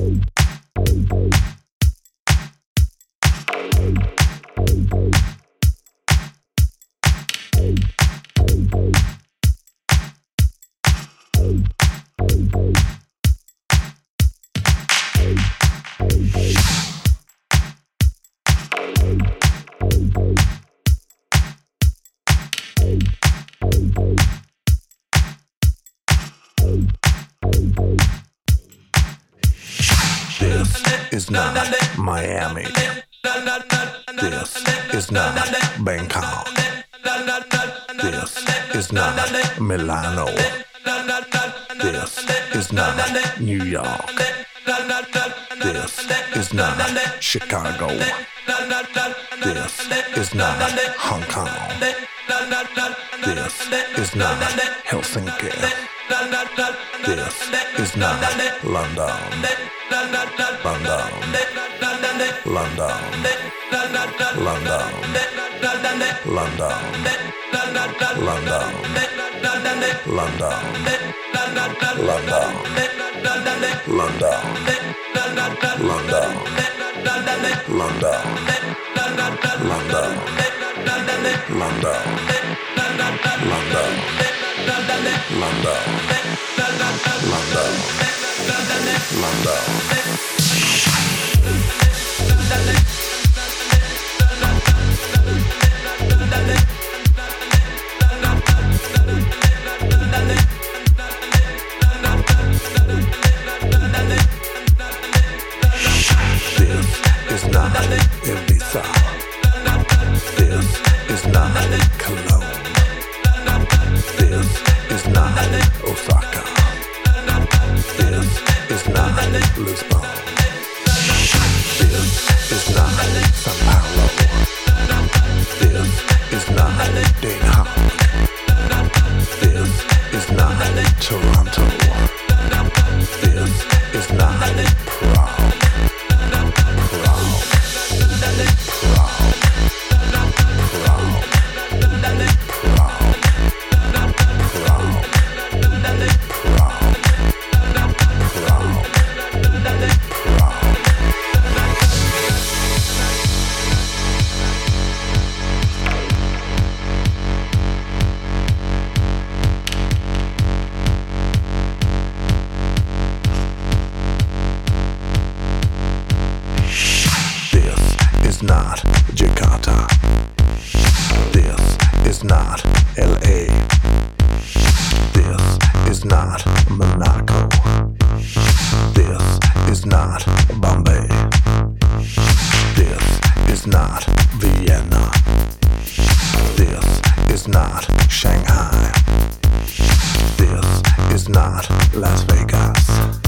This is not Miami. This is not Bangkok. This is not Milano. This is not New York. This is not Chicago. This is not Hong Kong. This is not Helsinki. This is not London. London. London. London. London. London. London. London. London. London. London. London. London. London. London. London. This is not Ibiza. This is not Cologne. This is not Osaka. This is not Lisbon. This is not Sao Paulo. This is not Den Haag. This is not Toronto. This is not Prague. Prague. Prague. Prague. Not Jakarta. This is not LA. This is not Monaco. This is not Bombay. This is not Vienna. This is not Shanghai. This is not Las Vegas.